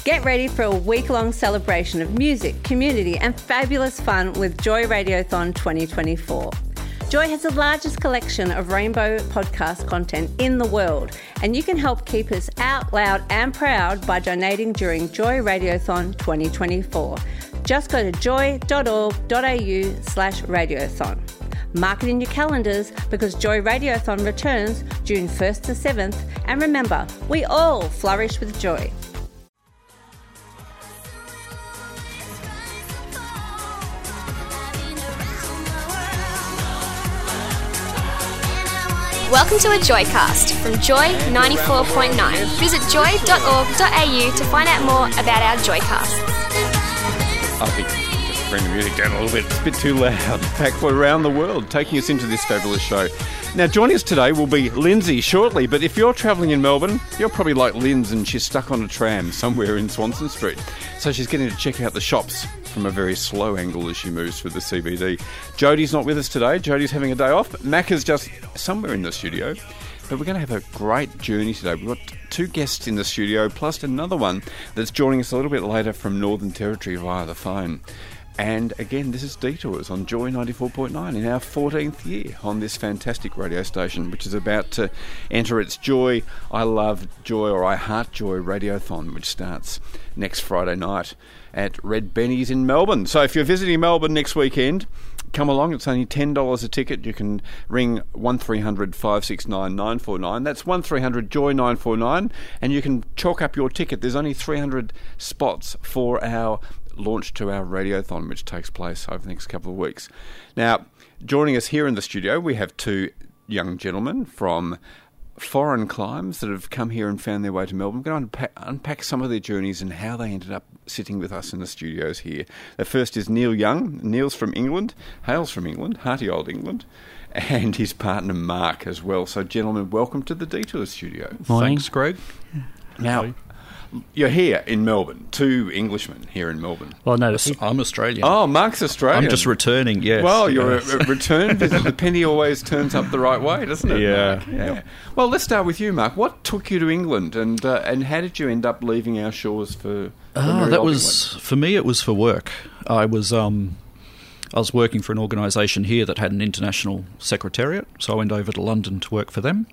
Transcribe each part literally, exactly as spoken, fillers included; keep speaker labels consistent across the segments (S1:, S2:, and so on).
S1: Get ready for a week-long celebration of music, community and fabulous fun with Joy Radiothon twenty twenty-four. Joy has the largest collection of rainbow podcast content in the world, and you can help keep us out loud and proud by donating during Joy Radiothon twenty twenty-four. Just go to joy.org.au slash radiothon. Mark it in your calendars because Joy Radiothon returns June first to seventh, and remember, we all flourish with joy.
S2: Welcome to a Joycast from Joy ninety-four point nine. Visit joy dot org dot a u to find out more about our Joycasts.
S3: I think just bring the music down a little bit. It's a bit too loud. Back for around the world, taking us into this fabulous show. Now, joining us today will be Lindsay shortly, but if you're travelling in Melbourne, you're probably like Linz and she's stuck on a tram somewhere in Swanston Street. So she's getting to check out the shops from a very slow angle as she moves through the C B D. Jodie's not with us today. Jodie's having a day off. Mac is just somewhere in the studio. But we're going to have a great journey today. We've got two guests in the studio, plus another one that's joining us a little bit later from Northern Territory via the phone. And again, this is Detours on Joy ninety-four point nine in our fourteenth year on this fantastic radio station, which is about to enter its Joy, I Love Joy, or I Heart Joy Radiothon, which starts next Friday night at Red Benny's in Melbourne. So if you're visiting Melbourne next weekend, come along. It's only ten dollars a ticket. You can ring one three hundred five six nine nine four nine. That's one three hundred joy nine four nine, and you can chalk up your ticket. There's only three hundred spots for our launch to our Radiothon, which takes place over the next couple of weeks. Now, joining us here in the studio, we have two young gentlemen from foreign climes that have come here and found their way to Melbourne. We're going to unpack, unpack some of their journeys and how they ended up sitting with us in the studios here. The first is Neil Young. Neil's from England, hails from England, hearty old England, and his partner Mark as well. So, gentlemen, welcome to the Detour Studio.
S4: Morning.
S5: Thanks, Greg.
S3: Now, you're here in Melbourne, two Englishmen here in Melbourne.
S4: Well, no,
S5: I'm Australian.
S3: Oh, Mark's Australian.
S5: I'm just returning, yes.
S3: Well, you're
S5: yes.
S3: a, a return visit. The penny always turns up the right way, doesn't it?
S5: Yeah.
S3: Mark? Yeah. Well, let's start with you, Mark. What took you to England, and uh, and how did you end up leaving our shores for? for
S5: Oh, that
S3: old
S5: was
S3: England?
S5: for me. It was for work. I was um, I was working for an organisation here that had an international secretariat, so I went over to London to work for them,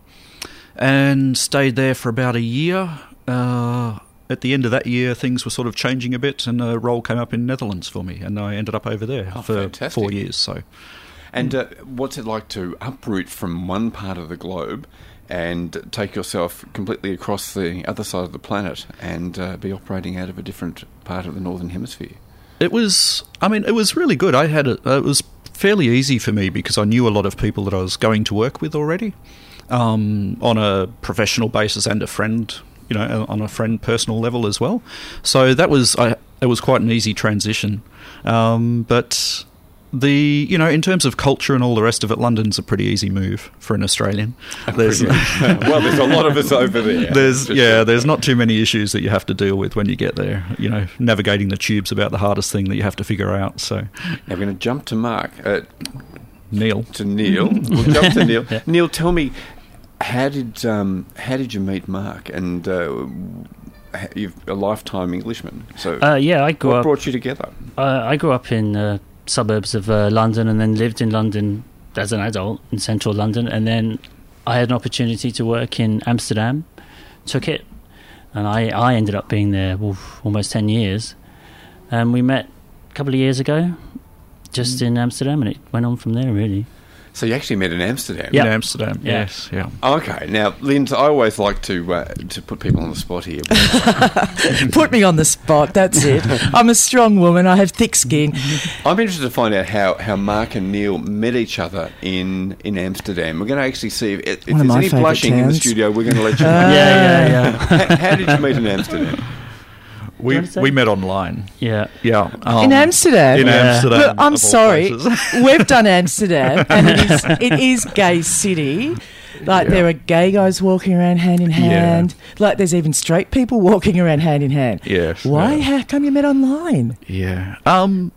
S5: and stayed there for about a year. Uh, At the end of that year, things were sort of changing a bit, and a role came up in Netherlands for me, and I ended up over there
S3: Oh,
S5: for
S3: fantastic.
S5: four years. So,
S3: And uh, what's it like to uproot from one part of the globe and take yourself completely across the other side of the planet and uh, be operating out of a different part of the Northern Hemisphere?
S5: it was. I mean, it was really good. I had a, it was fairly easy for me because I knew a lot of people that I was going to work with already, um, on a professional basis and a friend. You know, on a friend personal level as well. So that was, I, it was quite an easy transition. Um, but the, you know, in terms of culture and all the rest of it, London's a pretty easy move for an Australian. There's,
S3: Well, there's a lot of us over there.
S5: there's,
S3: for
S5: yeah,
S3: sure.
S5: there's not too many issues that you have to deal with when you get there. You know, navigating the tubes about the hardest thing that you have to figure out. So,
S3: Now we're going to jump to Mark, uh,
S5: Neil.
S3: to Neil. We'll jump to Neil. Neil, tell me, how did um, how did you meet Mark? And uh, you're a lifetime Englishman. So,
S4: Uh, yeah, I grew
S3: what
S4: up.
S3: brought you together?
S4: Uh, I grew up in uh, suburbs of uh, London, and then lived in London as an adult in central London. And then I had an opportunity to work in Amsterdam, took it, and I, I ended up being there oof, almost ten years. And we met a couple of years ago, just
S3: Mm.
S4: in Amsterdam, and it went on from there, really.
S3: So you actually met in Amsterdam.
S4: Yeah.
S5: In Amsterdam,
S4: Yeah.
S5: yes, yeah.
S3: Okay. Now, Linz, I always like to uh, to put people on the spot here.
S6: Put me on the spot, that's it. I'm a strong woman, I have thick skin.
S3: I'm interested to find out how, how Mark and Neil met each other in, in Amsterdam. We're going to actually see if, if
S6: One of
S3: there's
S6: my
S3: any
S6: favourite
S3: blushing in the
S6: towns.
S3: studio. We're going to let you know.
S6: Uh,
S4: yeah, yeah, yeah.
S3: how, how did you meet in Amsterdam?
S5: We
S4: want to say?
S5: we met online.
S4: Yeah.
S5: Yeah. um,
S6: In Amsterdam?
S5: In
S4: Yeah.
S5: Amsterdam.
S6: Look, I'm
S5: of all
S6: sorry.
S5: places.
S6: We've done Amsterdam, and it is, it is gay city. Like,
S5: Yeah.
S6: there are gay guys walking around hand in hand. Like, there's even straight people walking around hand in hand.
S5: Yes.
S6: Why?
S5: yeah.
S6: How come you met online?
S5: Yeah. Um,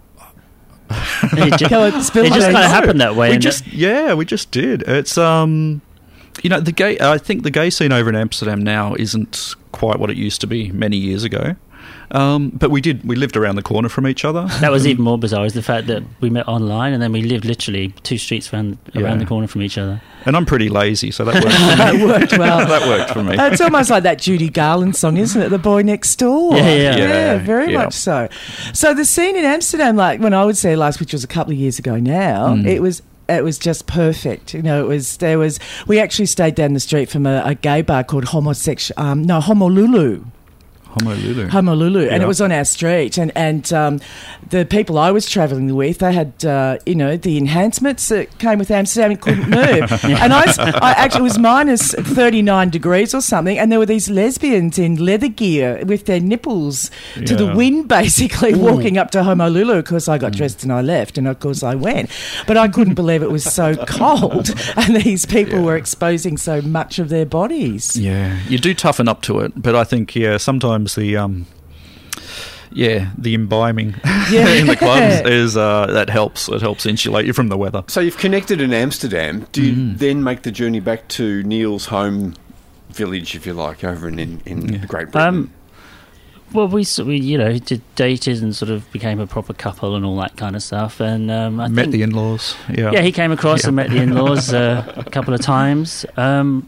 S4: It just,
S6: Go on, spill
S4: it
S6: the
S4: just kind
S6: beans.
S4: of happened that way.
S5: we
S4: and
S5: just yeah, we just did. It's um, you know, the gay. I think the gay scene over in Amsterdam now isn't quite what it used to be many years ago. Um, but we did. We lived around the corner from each other.
S4: That was even more bizarre, is the fact that we met online and then we lived literally two streets around,
S5: Yeah.
S4: around the corner from each other.
S5: And I'm pretty lazy, so that worked for me.
S6: That worked well.
S5: That worked for me.
S6: It's almost like that Judy Garland song, isn't it? The Boy Next Door.
S4: Yeah, yeah.
S5: Yeah,
S6: very
S5: yeah.
S6: much so. So the scene in Amsterdam, like when I was there last, which was a couple of years ago now,
S5: Mm.
S6: it was it was just perfect. You know, it was there was we actually stayed down the street from a, a gay bar called Homosexual, um, no Homolulu.
S5: Honolulu.
S6: Honolulu, and
S5: Yeah.
S6: it was on our street, and and um, the people I was travelling with, they had uh, you know the enhancements that came with Amsterdam and couldn't move, and I, s- I actually it was minus thirty nine degrees or something, and there were these lesbians in leather gear with their nipples to the
S5: Yeah.
S6: wind, basically walking up to Honolulu. Of course, I got dressed and I left, and of course I went, but I couldn't believe it was so cold, and these people were exposing so much of their bodies.
S5: Yeah, you do toughen up to it, but I think yeah, sometimes the um, yeah, the imbibing
S6: Yeah.
S5: in the clubs is uh, that helps. It helps insulate you from the weather.
S3: So you've connected in Amsterdam. Do you
S5: Mm.
S3: then make the journey back to Neil's home village, if you like, over in, in, in Great Britain?
S4: Um, well, we, sort- we, you know, did dated and sort of became a proper couple and all that kind of stuff. And um, I
S5: Met
S4: think,
S5: the in-laws. Yeah,
S4: yeah, he came across
S5: Yeah.
S4: and met the in-laws uh, a couple of times. Um,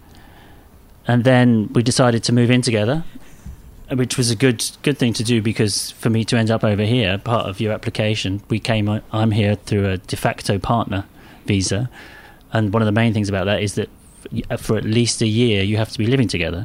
S4: and then we decided to move in together, which was a good good thing to do, because for me to end up over here, part of your application, we came. I'm here through a de facto partner visa, and one of the main things about that is that f- for at least a year you have to be living together.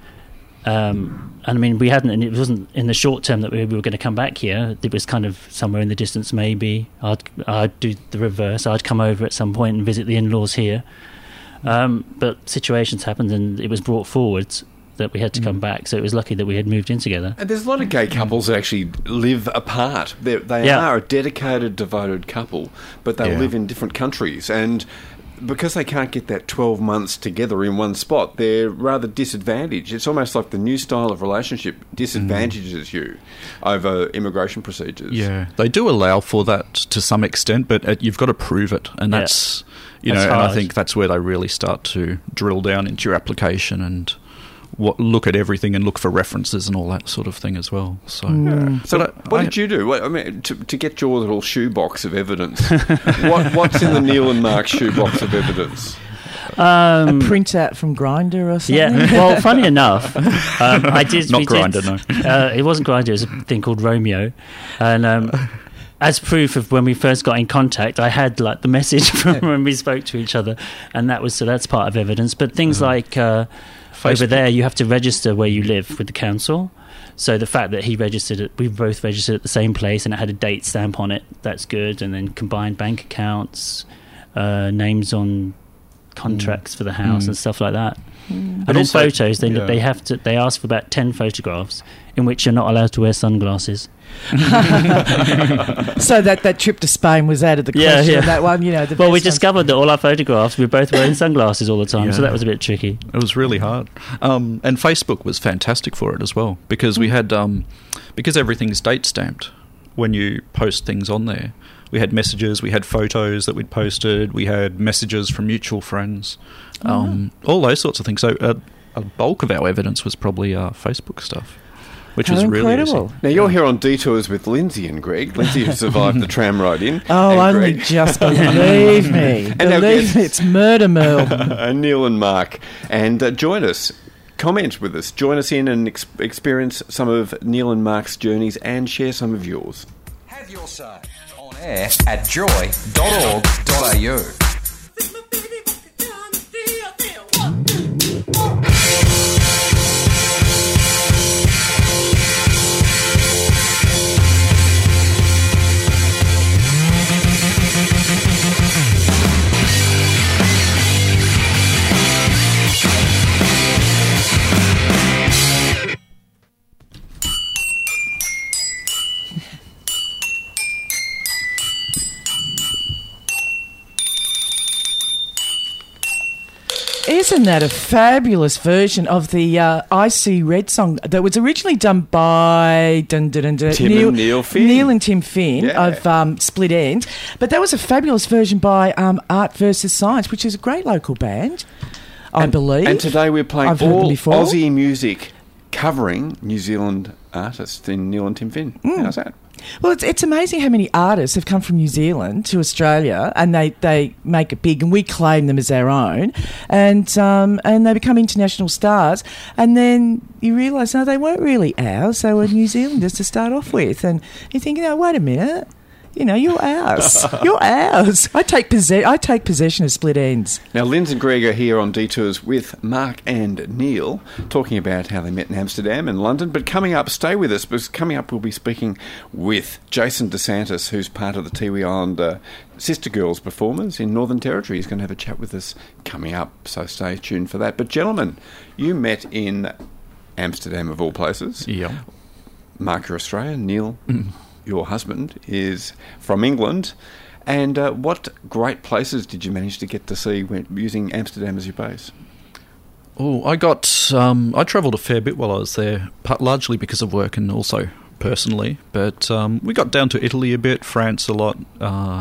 S4: Um, and I mean, we hadn't, and it wasn't in the short term that we, we were going to come back here. It was kind of somewhere in the distance. Maybe I'd I'd do the reverse. I'd come over at some point and visit the in-laws here. Um, but situations happened, and it was brought forward that we had to come back. So it was lucky that we had moved in together.
S3: And there's a lot of gay couples that actually live apart. They're, they
S4: Yeah.
S3: are a dedicated, devoted couple, but they
S5: Yeah.
S3: live in different countries. And because they can't get that twelve months together in one spot, they're rather disadvantaged. It's almost like the new style of relationship disadvantages you over immigration procedures.
S5: Yeah, they do allow for that to some extent, but uh, you've got to prove it, and
S4: Yeah.
S5: that's you
S4: That's
S5: know, and I
S4: hard.
S5: think that's where they really start to drill down into your application and what, look at everything and look for references and all that sort of thing as well. So,
S3: So
S5: But I-
S3: what
S5: I-
S3: did you do? What, I mean, to, to get your little shoebox of evidence, what, what's in the Neil and Mark shoebox of evidence?
S4: Um,
S6: A printout from Grindr or something.
S4: yeah. Well, funny enough, um, I did.
S5: Not
S4: we did-
S5: Grindr, no.
S4: Uh, it wasn't Grindr. It was a thing called Romeo, and um, as proof of when we first got in contact, I had like the message from when we spoke to each other, and that was so that's part of evidence. But things like uh, over
S5: Facebook.
S4: there, you have to register where you live with the council. So the fact that he registered it, we both registered at the same place, and it had a date stamp on it. That's good. And then combined bank accounts, uh, names on contracts for the house,
S5: Mm.
S4: and stuff like that. And
S5: But
S4: all
S5: also-
S4: photos, they
S5: yeah.
S4: they have to they ask for about ten photographs in which you're not allowed to wear sunglasses.
S6: So that, that trip to Spain was out of the
S4: Yeah,
S6: question.
S4: yeah.
S6: That one, you know. The
S4: Well, we
S6: best one.
S4: discovered that all our photographs we were both wearing sunglasses all the time, so
S5: Yeah.
S4: that was a bit tricky.
S5: It was really hard. Um, and Facebook was fantastic for it as well, because we had um, because everything's date stamped when you post things on there. We had messages, we had photos that we'd posted, we had messages from mutual friends, um, all those sorts of things. So uh, a bulk of our evidence was probably uh, Facebook stuff, which
S6: How
S5: was really
S6: incredible.
S5: easy.
S3: Now, you're here on Detours with Lindsay and Greg. Lindsay, who survived the tram ride in.
S6: Oh,
S3: and
S6: only
S3: Greg.
S6: just believe me.
S3: And our
S6: believe
S3: guests-
S6: me, it's murder, Merle.
S3: and Neil and Mark. And uh, join us. Comment with us. Join us in and ex- experience some of Neil and Mark's journeys and share some of yours.
S7: Have your say on air at joy dot org dot a u.
S6: Isn't that a fabulous version of the uh, I See Red song that was originally done by dun, dun, dun, dun,
S3: Tim and Neil Finn.
S6: Neil and Tim Finn
S3: Yeah.
S6: of um, Split End. But that was a fabulous version by um, Art versus Science, which is a great local band. I
S3: and,
S6: believe.
S3: And today we're playing
S6: I've heard them
S3: all
S6: before.
S3: Aussie music covering New Zealand artists in Neil and Tim Finn.
S6: Mm.
S3: How's that?
S6: Well, it's, it's amazing how many artists have come from New Zealand to Australia, and they, they make it big, and we claim them as our own, and um, and they become international stars, and then you realise, no, they weren't really ours, they were New Zealanders to start off with, and you think, no, wait a minute, you know, you're ours, you're ours. I take, posse- I take possession of Split Ends.
S3: Now, Linz and Greg are here on Detours with Mark and Neil, talking about how they met in Amsterdam and London. But coming up, stay with us, because coming up we'll be speaking with Jason DeSantis, who's part of the Tiwi Islander Sister Girls performers in Northern Territory. He's going to have a chat with us coming up, so stay tuned for that. But gentlemen, you met in Amsterdam of all places.
S5: Yeah.
S3: Mark, you're Australian. Neil, your husband, is from England. And uh, what great places did you manage to get to see when using Amsterdam as your base?
S5: Oh, I got. Um, I travelled a fair bit while I was there, part, largely because of work and also personally. But um, we got down to Italy a bit, France a lot, uh,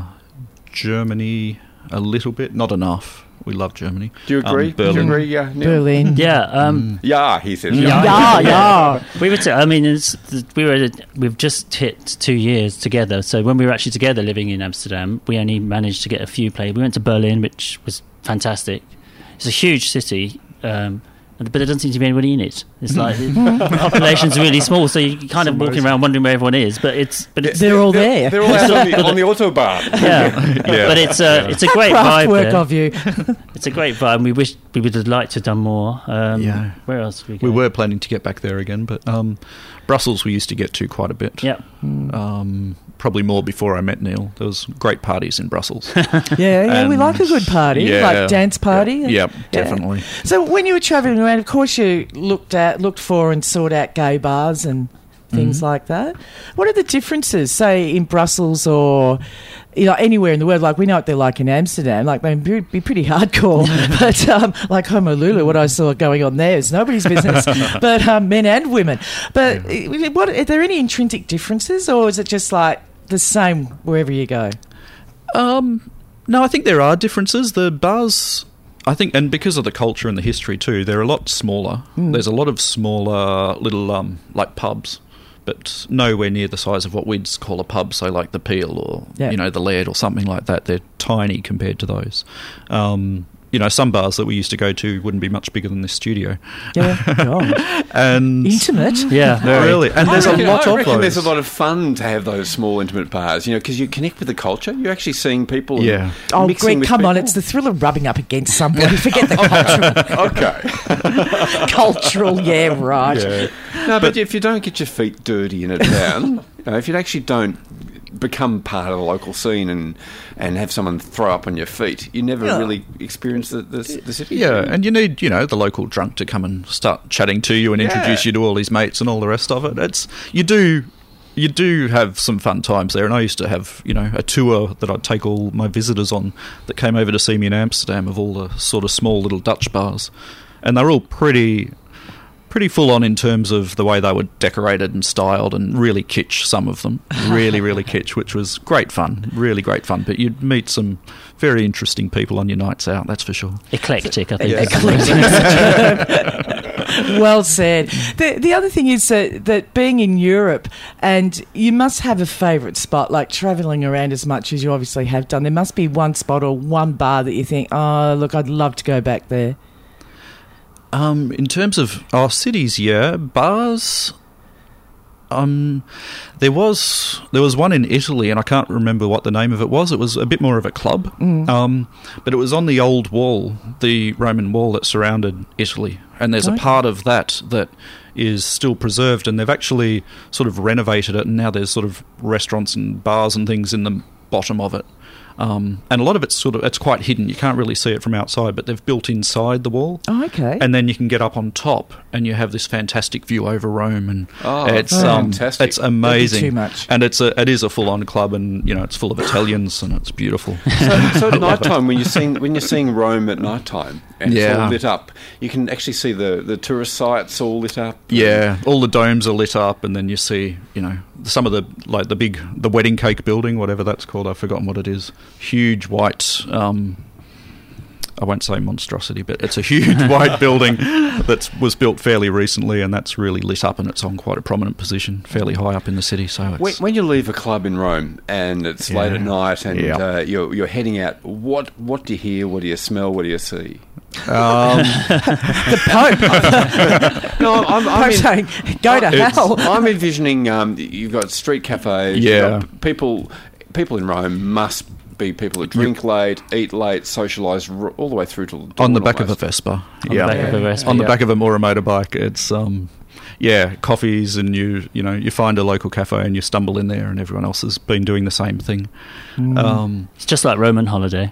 S5: Germany a little bit, not enough. We love Germany.
S3: Do you agree?
S5: Um, Berlin.
S3: Do you agree? Yeah, Neil?
S6: Berlin.
S4: Yeah, um,
S3: Yeah, he says.
S4: Yeah.
S6: Yeah, yeah.
S4: we were. T- I mean, it's, we were. We've just hit two years together. So when we were actually together living in Amsterdam, we only managed to get a few plays. We went to Berlin, which was fantastic. It's a huge city, um, but there doesn't seem to be anybody in it. It's like the population's really small, so you're kind of walking around wondering where everyone is. But it's. But it's.
S6: They're all there.
S3: They're all out on the, on the autobahn.
S4: Yeah. But it's a. It's a great
S6: Craft
S4: vibe
S6: work
S4: there.
S6: of you.
S4: It's a great vibe. We wish we would have liked to have done more. Um,
S5: Yeah.
S4: Where else did we
S5: We
S4: go?
S5: were planning to get back there again, but um, Brussels we used to get to quite a bit.
S4: Yeah.
S5: Um, probably more before I met Neil. There was great parties in Brussels.
S6: Yeah, yeah, we
S5: And-
S6: like a good party,
S5: yeah.
S6: like dance party.
S5: Yeah,
S6: Yeah.
S5: definitely.
S6: So when you were travelling around, of course you looked at, looked for and sought out gay bars and things like that. What are the differences, say, in Brussels or you know anywhere in the world? Like we know what they're like in Amsterdam. Like they'd be, be pretty hardcore, but um, like Honolulu, what I saw going on there is nobody's business. But um, men and women. But uh, what are there any intrinsic differences, or is it just like the same wherever you go?
S5: Um, no, I think there are differences. The bars, I think, and because of the culture and the history too, they're a lot smaller. There's a lot of smaller little, um, like pubs, but nowhere near the size of what we'd call a pub, so like the Peel or,
S6: Yeah.
S5: you know, the Laird or something like that. They're tiny compared to those. Um, you know, some bars that we used to go to wouldn't be much bigger than this studio.
S6: Yeah, God.
S5: And
S6: Intimate.
S4: Yeah. Very.
S5: really, and there's
S3: I
S5: a
S3: reckon,
S5: lot
S3: I
S5: of
S3: reckon
S5: those.
S3: there's a lot of fun to have those small intimate bars, you know, because you connect with the culture. You're actually seeing people. and
S5: Yeah.
S6: Oh,
S3: mixing
S6: Greg,
S3: with
S6: come on.
S3: people.
S6: It's the thrill of rubbing up against somebody. Forget the cultural.
S3: Okay.
S6: cultural, yeah, right.
S3: Yeah. No, but, if you don't get your feet dirty in a town, you know, if you actually don't become part of the local scene and and have someone throw up on your feet, you never
S6: Yeah.
S3: really experience the, the, the city.
S5: Yeah, and you need, you know, the local drunk to come and start chatting to you and
S3: Yeah.
S5: introduce you to all his mates and all the rest of it. It's you do you do have some fun times there, and I used to have, you know, a tour that I'd take all my visitors on that came over to see me in Amsterdam of all the sort of small little Dutch bars, and they're all pretty pretty full on in terms of the way they were decorated and styled, and really kitsch, some of them. Really, really kitsch, which was great fun. Really great fun. But you'd meet some very interesting people on your nights out, that's for sure.
S4: Eclectic, I think.
S6: Well said. The the other thing is uh, that being in Europe, and you must have a favourite spot, like travelling around as much as you obviously have done. There must be one spot or one bar that you think, oh, look, I'd love to go back there.
S5: Um, in terms of our cities, yeah, bars. Um, there was there was one in Italy, and I can't remember what the name of it was. It was a bit more of a club, um, but it was on the old wall, the Roman wall that surrounded Italy, and there's
S6: Okay.
S5: a part of that that is still preserved, and they've actually sort of renovated it, and now there's sort of restaurants and bars and things in the bottom of it. Um, and a lot of it's sort of it's quite hidden. You can't really see it from outside, but they've built inside the wall.
S6: Oh, okay.
S5: And then you can get up on top, and you have this fantastic view over Rome, and
S3: Oh,
S5: it's
S3: that's
S5: um,
S3: fantastic.
S5: it's amazing.
S6: too much.
S5: And it's a it is a full on club, and you know it's full of Italians, and it's beautiful.
S3: So, so at night time, when you're seeing when you're seeing Rome at night time and it's
S5: Yeah.
S3: all lit up, you can actually see the, the tourist sites all lit up.
S5: Yeah, all the domes are lit up, and then you see, you know, some of the like the big the wedding cake building, whatever that's called. I've forgotten what it is. Huge white um, I won't say monstrosity, but it's a huge white building that was built fairly recently, and that's really lit up, and it's on quite a prominent position, fairly high up in the city. So it's,
S3: When, when you leave a club in Rome and it's
S5: Yeah.
S3: late at night and
S5: Yeah.
S3: uh, you're, you're heading out, what what do you hear? What do you smell? What do you see?
S5: um,
S6: The Pope.
S3: No, I'm, I'm,
S6: Pope
S3: in-
S6: saying, go to
S5: It's-
S6: hell.
S3: I'm envisioning um, you've got street cafes. you've
S5: Yeah.
S3: got people people in Rome must be people that drink late, eat late, socialise r- all the way through to
S5: on the back of a
S3: almost.
S5: Vespa.
S4: On
S5: yeah.
S4: the back of a Vespa,
S5: on the
S4: yeah.
S5: back of a Mora motorbike. It's um, yeah, coffees, and you you know you find a local cafe and you stumble in there, and everyone else has been doing the same thing. Um,
S4: It's just like Roman holiday.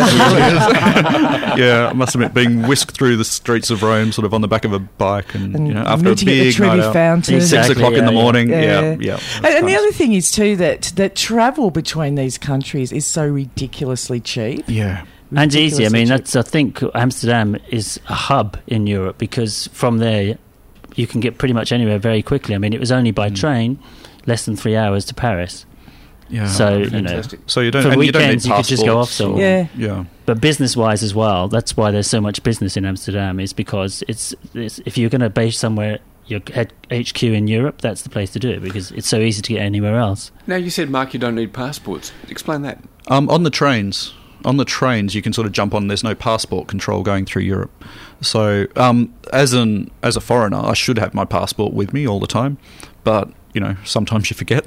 S5: yeah, I must admit, being whisked through the streets of Rome, sort of on the back of a bike, and,
S6: And
S5: you know, after a
S6: meeting at the
S5: big
S6: Trevi
S5: night out,
S6: Fountain.
S5: six
S4: Exactly,
S5: o'clock in the
S4: yeah, yeah.
S5: morning.
S6: Yeah.
S5: Yeah, yeah.
S6: And, and the
S5: That's
S6: other thing is too that that travel between these countries is so ridiculously cheap.
S5: yeah.
S4: And easy. I
S6: Ridiculously
S4: mean,
S6: cheap.
S4: that's I think Amsterdam is a hub in Europe because from there you can get pretty much anywhere very quickly. I mean, it was only by
S5: Mm.
S4: train, less than three hours to Paris.
S5: Yeah.
S4: So you know,
S3: Fantastic.
S5: so you don't.
S4: for
S5: and you don't need
S4: weekends you could just go off
S5: passports or-
S4: somewhere.
S6: Yeah.
S5: Yeah.
S4: but business-wise as well. That's why there's so much business in Amsterdam. Is because it's, it's if you're going to base somewhere your head H Q in Europe, that's the place to do it because it's so easy to get anywhere else.
S3: Now, you said, Mark, you don't need passports. Explain that.
S5: Um, on the trains, on the trains, you can sort of jump on. There's no passport control going through Europe. So, um, as an as a foreigner, I should have my passport with me all the time, but you know, sometimes you forget,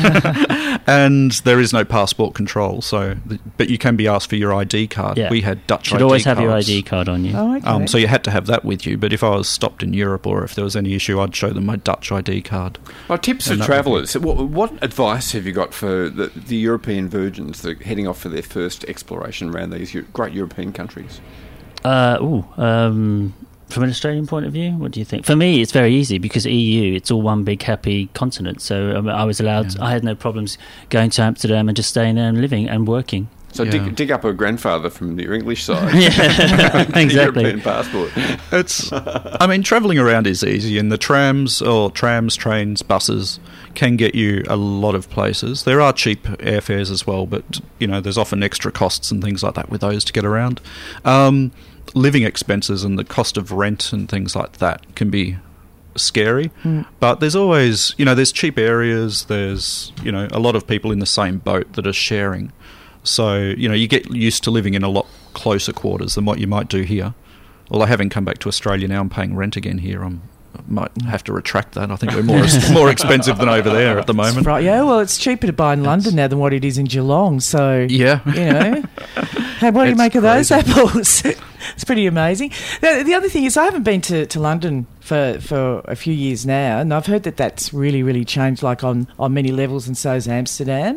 S5: and there is no passport control. So, the, but you can be asked for your I D card.
S4: Yeah.
S5: We had Dutch
S4: You should
S5: I D
S4: always have your I
S5: cards.
S4: D card on you.
S6: Oh, okay.
S5: Um, so you had to have that with you. But if I was stopped in Europe or if there was any issue, I'd show them my Dutch I D card.
S3: Well, tips
S5: And
S3: for
S5: that would
S3: travellers. What, what advice have you got for the, the European virgins that are heading off for their first exploration around these Eu- great European countries?
S4: Uh, ooh, um, from an Australian point of view, what do you think? For me, it's very easy because E U, it's all one big happy continent. So um, I was allowed,
S5: Yeah.
S4: I had no problems going to Amsterdam and just staying there and living and working.
S3: So
S5: Yeah.
S3: dig, dig up a grandfather from your English side.
S4: Yeah,
S3: The
S4: exactly.
S3: European passport.
S5: It's, I mean, travelling around is easy, and the trams or trams, trains, buses can get you a lot of places. There are cheap airfares as well, but you know, there's often extra costs and things like that with those to get around. Um, living expenses and the cost of rent and things like that can be scary,
S6: Mm.
S5: but there's always, you know, there's cheap areas. There's, you know, a lot of people in the same boat that are sharing. So, you know, you get used to living in a lot closer quarters than what you might do here. Although having come back to Australia now, I'm paying rent again here. I'm, I might have to retract that. I think we're more more expensive than over there at the moment.
S6: Right, yeah, well, it's cheaper to buy in London now than what it is in Geelong. So,
S5: Yeah.
S6: you know, hey, what do you
S5: It's
S6: make of those
S5: crazy.
S6: apples? It's pretty amazing. The, the other thing is, I haven't been to, to London for, for a few years now, and I've heard that that's really, really changed, like on, on many levels, and so is Amsterdam.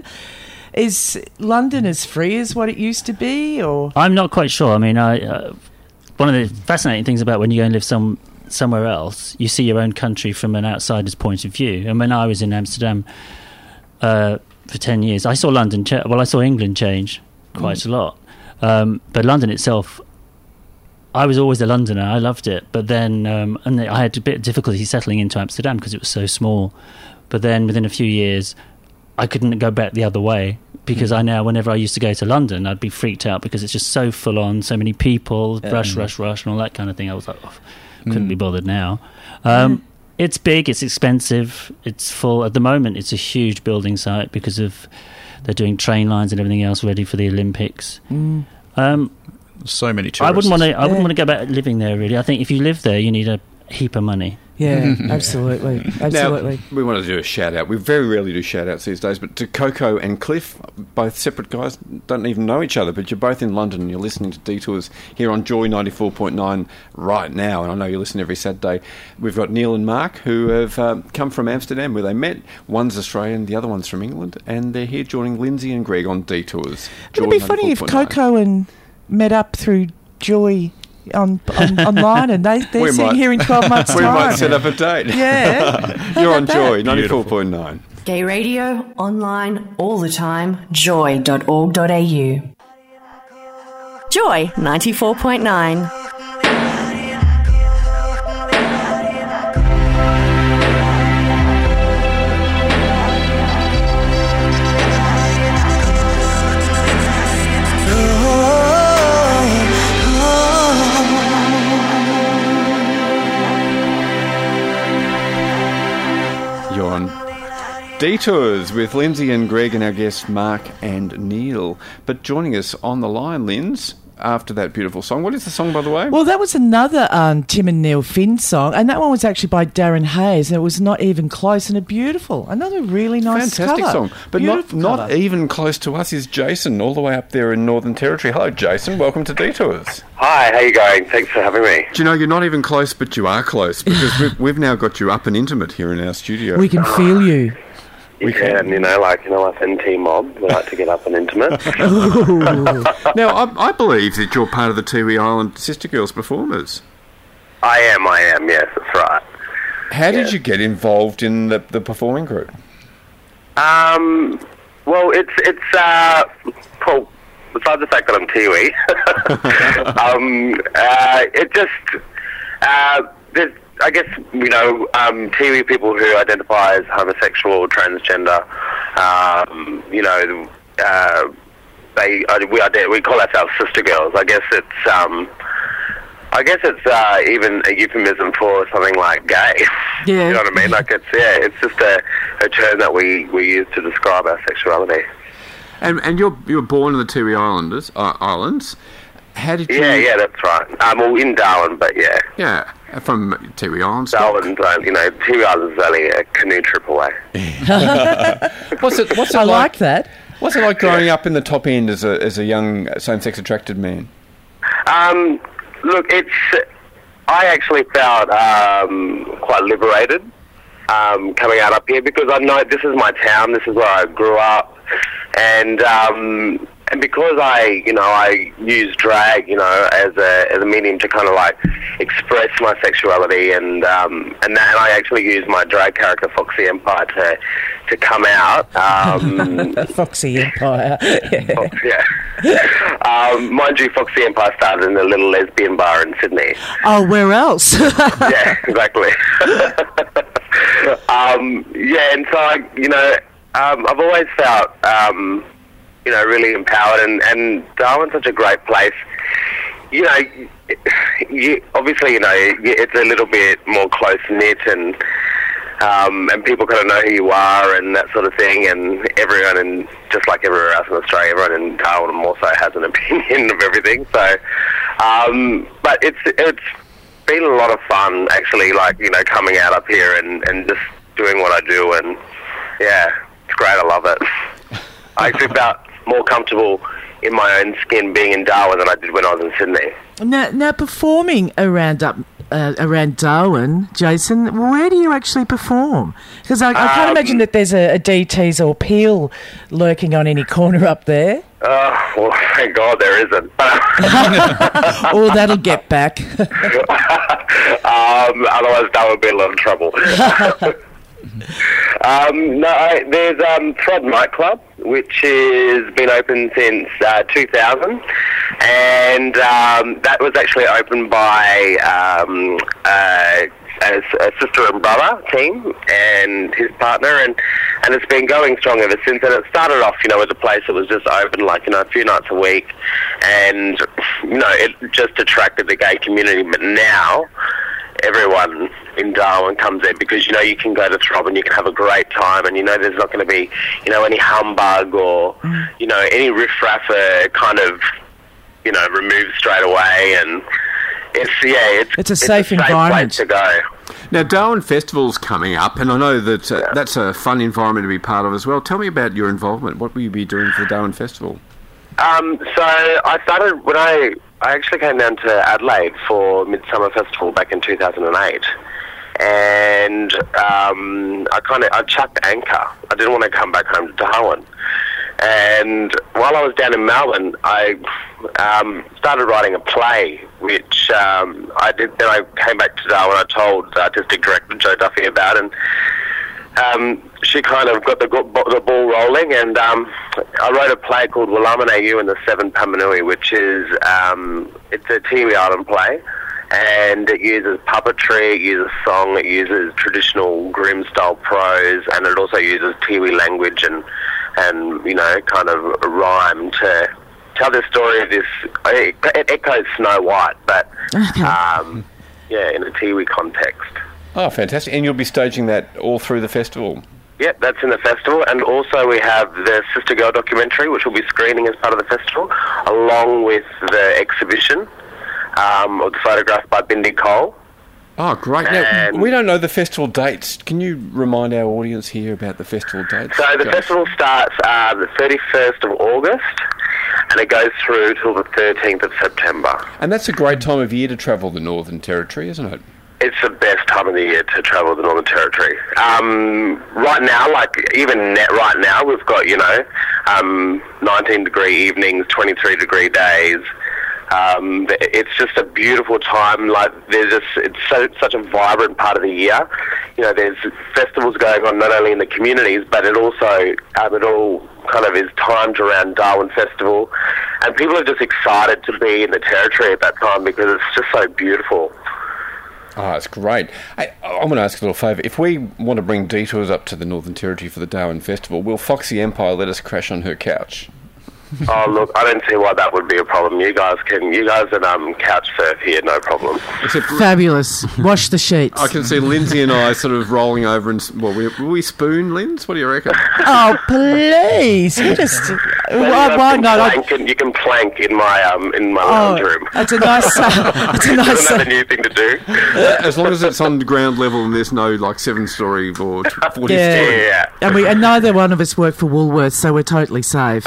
S6: Is London as free as what it used to be, or
S4: I'm not quite sure. I mean, I, uh, one of the fascinating things about when you go and live some somewhere else, you see your own country from an outsider's point of view. And when I was in Amsterdam uh, for ten years, I saw London. Cha- well, I saw England change quite a lot, um, but London itself, I was always a Londoner. I loved it, but then um, and I had a bit of difficulty settling into Amsterdam because it was so small. But then within a few years, I couldn't go back the other way because I now, whenever I used to go to London, I'd be freaked out because it's just so full on, so many people, rush, rush, rush, and all that kind of thing. I was like, oh, couldn't be bothered now. Um, It's big, it's expensive, it's full. At the moment, it's a huge building site because of they're doing train lines and everything else ready for the Olympics.
S6: Mm.
S4: Um,
S5: So many tourists.
S4: I wouldn't want to. I
S6: Yeah.
S4: wouldn't want to go back living there. Really, I think if you live there, you need a heap of money.
S6: yeah, absolutely, absolutely.
S3: Now, we want to do a shout out. We very rarely do shout outs these days, but to Coco and Cliff, both separate guys, don't even know each other, but you're both in London and you're listening to Detours here on Joy ninety-four point nine right now, and I know you listen every Saturday. We've got Neil and Mark who have um, come from Amsterdam where they met. One's Australian, the other one's from England, and they're here joining Lindsay and Greg on Detours.
S6: It'd be funny if Coco and met up through Joy on, on online, and they they're
S3: We
S6: sitting
S3: might-
S6: here in twelve months'
S3: We
S6: time.
S3: might set up a date.
S6: Yeah. How
S3: You're on
S6: about
S3: Joy
S6: that?
S3: ninety-four point nine.
S8: Gay radio, online, all the time, joy dot org dot a u. Joy ninety-four point nine.
S9: Oh,
S3: Detours with Lindsay and Greg and our guests Mark and Neil. But joining us on the line, Linz, after that beautiful song. What is the song, by the way?
S6: Well, that was another um, Tim and Neil Finn song, and that one was actually by Darren Hayes, and it was Not Even Close, and a beautiful, another really nice
S3: Fantastic
S6: cover.
S3: song. But
S6: Beautiful
S3: not,
S6: cover.
S3: not even close to us is Jason, all the way up there in Northern Territory. Hello, Jason. Welcome to Detours.
S9: Hi, how you going? Thanks for having me.
S3: Do you know, you're not even close, but you are close, because we've, we've now got you up and intimate here in our studio.
S6: We can feel you.
S9: We yeah, and you know, like, you know, us N T mob, we like to get up and intimate.
S3: Now, I, I believe that you're part of the Tiwi Island Sister Girls performers.
S9: I am, I am, yes, that's right.
S3: How did
S9: Yeah.
S3: you get involved in the, the performing group?
S9: Um, well, it's, it's, uh, well, besides the fact that I'm Tiwi, um, uh, it just, uh, there's, I guess, you know, um, Tiwi people who identify as homosexual, transgender, um, you know, uh, they uh, we ide- we call ourselves sister girls. I guess it's um, I guess it's uh, even a euphemism for something like gay.
S6: Yeah.
S9: You know what I mean? Like it's yeah, it's just a, a term that we, we use to describe our sexuality.
S3: And and you're you were born in the Tiwi Islanders uh, Islands. How did you?
S9: Yeah, yeah, that's right. Um, well, in Darwin, but yeah.
S3: Yeah, from Tiwi Islands.
S9: Darwin, uh, you know, Tiwi Islands is only a canoe trip away.
S3: What's it? What's it
S6: I
S3: like?
S6: like that.
S3: What's it like growing up in the top end as a as a young same-sex attracted man?
S9: Um, look, it's. I actually felt um, quite liberated um, coming out up here because I know this is my town. This is where I grew up, and um, and because I, you know, I use drag, you know, as a as a medium to kind of like express my sexuality, and um, and that, and I actually use my drag character Foxy Empire to to come out. Um,
S6: Foxy Empire.
S9: Fox, yeah. Um, mind you, Foxy Empire started in a little lesbian bar in Sydney.
S6: Oh, where else?
S9: Yeah, exactly. um, yeah, and so, I, you know, um, I've always felt, um, you know, really empowered, and, and Darwin's such a great place. You know, you, obviously, you know, it's a little bit more close-knit, and Um, and people kind of know who you are and that sort of thing, and everyone, and just like everywhere else in Australia, everyone in Darwin also has an opinion of everything. So, um, but it's it's been a lot of fun actually, like, you know, coming out up here and, and just doing what I do, and yeah, it's great. I love it. I actually felt more comfortable in my own skin being in Darwin than I did when I was in Sydney.
S6: Now, now performing around up uh, around Darwin, Jason, where do you actually perform? Because I, I can't
S9: Um,
S6: imagine that there's a, a D T's or Peel lurking on any corner up there.
S9: Uh, well, thank God there isn't.
S6: Oh, that'll get back.
S9: um, otherwise, that would be a lot of trouble. um, no, I, there's um, Thread Nightclub, which has been open since uh, two thousand, and um, that was actually opened by um, uh, a, a sister and brother team and his partner, and, and it's been going strong ever since. And it started off, you know, as a place that was just open, like, you know, a few nights a week, and, you know, it just attracted the gay community. But now everyone in Darwin comes in because, you know, you can go to Throb and you can have a great time, and, you know, there's not going to be, you know, any humbug or, you know, any riffraff are kind of, you know, removed straight away, and it's, yeah, it's,
S6: It's a safe environment.
S9: place to go.
S3: Now, Darwin Festival's coming up, and I know that uh,
S9: Yeah.
S3: that's a fun environment to be part of as well. Tell me about your involvement. What will you be doing for the Darwin Festival?
S9: Um, so I started when I I actually came down to Adelaide for Midsummer Festival back in two thousand eight, and um, I kind of I chucked anchor. I didn't want to come back home to Darwin, and while I was down in Melbourne, I um, started writing a play, which um, I did. Then I came back to Darwin. I told the artistic director Joe Duffy about, and Um, she kind of got the, the ball rolling, and um, I wrote a play called Willamine You and the Seven Pamanui, which is um, it's a Tiwi Island play, and it uses puppetry, it uses song, it uses traditional Grimm-style prose, and it also uses Tiwi language and, and you know, kind of rhyme to tell the story of this. It, it echoes Snow White, but um, yeah, in a Tiwi context.
S3: Oh, fantastic. And you'll be staging that all through the festival?
S9: Yep, that's in the festival. And also we have the Sister Girl documentary, which will be screening as part of the festival, along with the exhibition um, of the photograph by Bindi Cole.
S3: Oh, great. Now,
S9: And-
S3: we don't know the festival dates. Can you remind our audience here about the festival dates?
S9: So the
S3: Joe?
S9: festival starts uh, the thirty-first of August, and it goes through till the thirteenth of September.
S3: And that's a great time of year to travel the Northern Territory, isn't it?
S9: It's the best time of the year to travel the Northern Territory. Um, right now, like even net right now, we've got, you know, um, nineteen degree evenings, twenty-three degree days. Um, it's just a beautiful time. Like there's just, it's so, such a vibrant part of the year. You know, there's festivals going on not only in the communities, but it also, um, it all kind of is timed around Darwin Festival. And people are just excited to be in the Territory at that time because it's just so beautiful.
S3: Oh, it's great. Hey, I'm going to ask a little favour. If we want to bring detours up to the Northern Territory for the Darwin Festival, will Foxy Empire let us crash on her couch?
S9: Oh, look, I don't see why that would be a problem. You guys can, you guys can um, couch surf here, no problem.
S3: Except
S6: Fabulous. Wash the sheets.
S3: I can see Lindsay and I sort of rolling over and, well, we, will we spoon, Linz? What do you reckon?
S6: Oh, please. You just...
S9: Well,
S6: why,
S9: you,
S6: why
S9: can
S6: not? I-
S9: plank and you can plank in my um in my
S6: Oh,
S9: lounge room.
S6: it's a nice... Uh, it's a nice...
S9: Isn't that a new thing to do?
S3: As long as it's on ground level and there's no, like, seven-storey or forty-storey.
S6: Yeah.
S9: Yeah.
S6: And, we, and neither one of us work for Woolworths, so we're totally safe.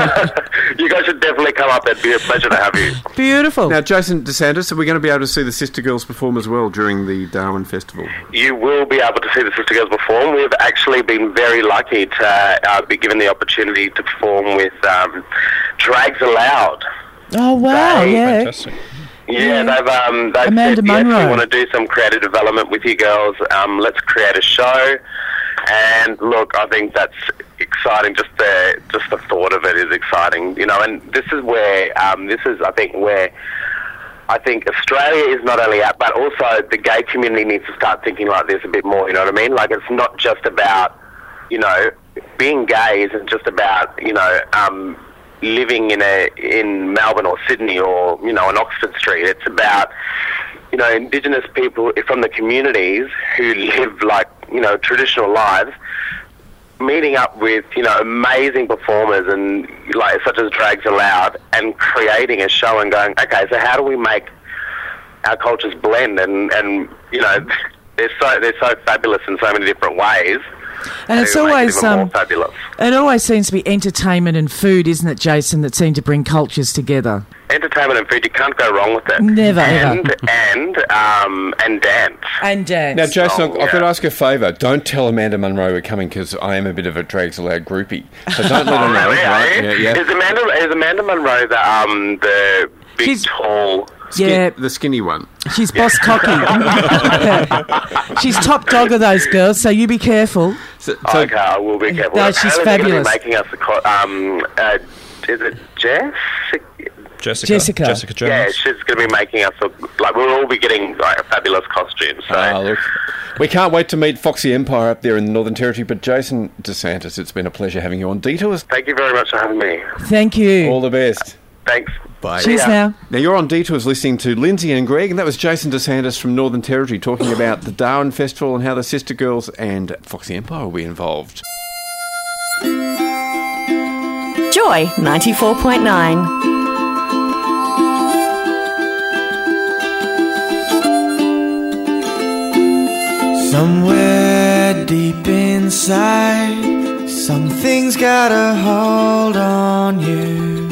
S9: You guys should definitely come up. It'd be a pleasure to have you.
S6: Beautiful.
S3: Now, Jason DeSantis, are we going to be able to see the Sister Girls perform as well during the Darwin Festival?
S9: You will be able to see the Sister Girls perform. We've actually been very lucky to uh, be given the opportunity to perform with um, Drags Aloud.
S6: Oh, wow,
S9: They-
S6: yeah.
S5: Fantastic.
S9: Yeah, they've um, they've
S6: Amanda
S9: said, yes,
S6: Munro.
S9: we want to do some creative development with you girls. Um, let's create a show. And look, I think that's exciting. Just the just the thought of it is exciting, you know. And this is where um, this is, I think, where I think Australia is not only at, but also the gay community needs to start thinking like this a bit more. You know what I mean? Like it's not just about, you know, being gay isn't just about, you know, um, living in a in Melbourne or Sydney or, you know, on Oxford Street. It's about, you know, Indigenous people from the communities who live like, you know, traditional lives, meeting up with, you know, amazing performers and like such as Drags Aloud and creating a show and going, okay, so how do we make our cultures blend? And, and you know, they're so they're so fabulous in so many different ways.
S6: And it's
S9: to make it
S6: always
S9: even more
S6: um,
S9: fabulous.
S6: it always seems to be entertainment and food, isn't it, Jason, that seem to bring cultures together.
S9: Entertainment and food, you can't go wrong with it.
S6: Never,
S9: and,
S6: ever.
S9: And um, and dance.
S6: And dance.
S3: Now, Jason,
S9: Oh,
S3: I've got to
S9: yeah.
S3: ask a favour. Don't tell Amanda Munro we're coming because I am a bit of a Drags Aloud groupie. So don't let her know,
S9: Really,
S3: right?
S9: eh?
S3: Yeah, yeah.
S9: Is Amanda is Amanda Munro the um the big
S6: She's-
S9: tall?
S3: Skin-
S6: yeah.
S3: The skinny one.
S6: She's boss cocky. She's top dog of those girls, so you be careful.
S3: So, so
S9: Okay, I will be careful.
S6: No, she's
S9: Apparently they're
S6: fabulous.
S9: gonna be making us a co- um uh, is it Jess?
S5: Jessica.
S6: Jessica.
S5: Jessica Jones.
S9: Yeah, she's going to be making us look like we'll all be getting like a fabulous costume. So
S3: Ah, look, we can't wait to meet Foxy Empire up there in the Northern Territory. But Jason DeSantis, it's been a pleasure having you on Detours.
S9: thank you very much for having me.
S6: Thank you.
S3: All the best.
S9: Thanks.
S3: Bye.
S6: Cheers
S9: Yeah.
S6: now.
S3: Now, you're on Detours listening to Lindsay and Greg, and that was Jason DeSantis from Northern Territory talking about the Darwin Festival and how the Sister Girls and Foxy Empire will be involved.
S8: Joy ninety-four point nine.
S10: Somewhere deep inside, something's got a hold on you,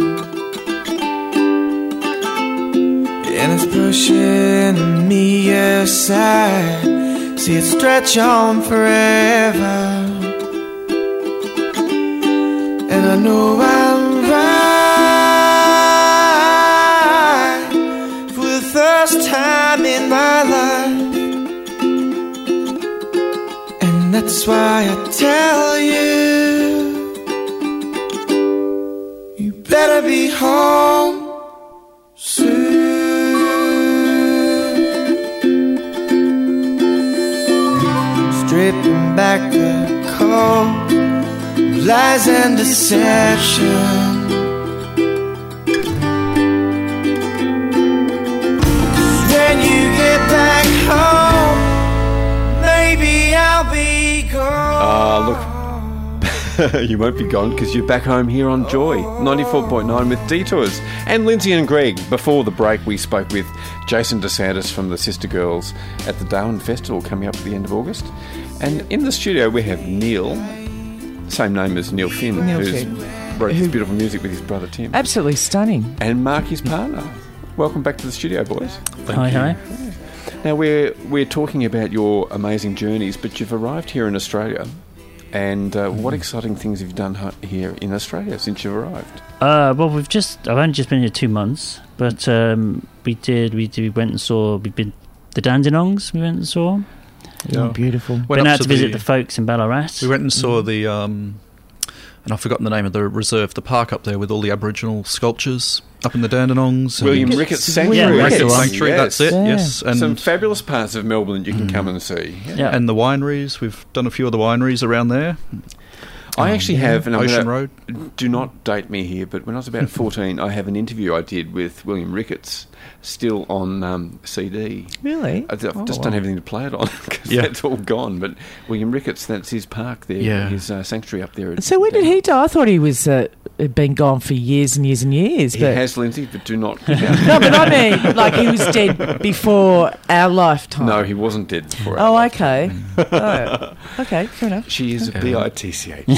S10: and it's pushing me aside. See it stretch on forever, and I know I'm right for the first time in my life. And that's why I tell you, you better be home soon. Stripping back the coat, lies and deception. When you get back home, maybe I'll be gone.
S3: Ah, look, you won't be gone because you're back home here on Joy ninety-four point nine with Detours. And Lindsay and Greg, before the break, we spoke with Jason DeSantis from the Sister Girls at the Darwin Festival coming up at the end of August. And in the studio we have Neil, same name as Neil Finn,
S6: Neil
S3: who's
S6: Finn.
S3: wrote
S6: Who-
S3: this beautiful music with his brother Tim.
S6: Absolutely stunning.
S3: And Mark, his partner. Welcome back to the studio, boys.
S4: Hi, hi.
S3: Now, we're, we're talking about your amazing journeys, but you've arrived here in Australia. And uh, what exciting things have you done hu- here in Australia since you've arrived?
S4: Uh, well, we've just, I've only just been here two months, but um, we did, we did, we went and saw, we've been, the Dandenongs we went and saw.
S5: Yeah.
S6: Oh, beautiful.
S5: Went
S4: Been
S5: up
S4: out to,
S5: to
S4: visit
S5: the-
S4: the folks in Ballarat.
S5: We went and saw the, um, and I've forgotten the name of the reserve, the park up there with all the Aboriginal sculptures up in the Dandenongs.
S3: William
S5: and-
S3: Ricketts
S6: William
S3: Sanctuary.
S4: Yeah, Ricketts
S5: Sanctuary,
S3: Yes.
S5: that's it,
S6: Yeah.
S5: yes. And,
S3: Some fabulous parts of Melbourne that you can come and see. Yeah.
S4: Yeah.
S5: and the wineries, we've done a few of the wineries around there.
S3: I actually have, and I'm
S5: Ocean
S3: gonna-
S5: Road.
S3: do not date me here, but when I was about fourteen, I have an interview I did with William Ricketts, still on um, C D.
S6: Really?
S3: I just
S6: Oh,
S3: don't
S6: wow.
S3: have anything to play it on because
S5: Yeah.
S3: that's all gone. But William Ricketts, that's his park there,
S5: Yeah.
S3: his uh, sanctuary up there. at-
S6: So when did he die? I thought he was uh, had been gone for years and years and years.
S3: He
S6: But
S3: has, Lindsay, but do not.
S6: no, but I mean, like he was dead before our lifetime.
S3: No, he wasn't dead before. our
S6: Oh,
S3: lifetime.
S6: okay. Oh, okay, fair enough.
S3: She is a B I T C H.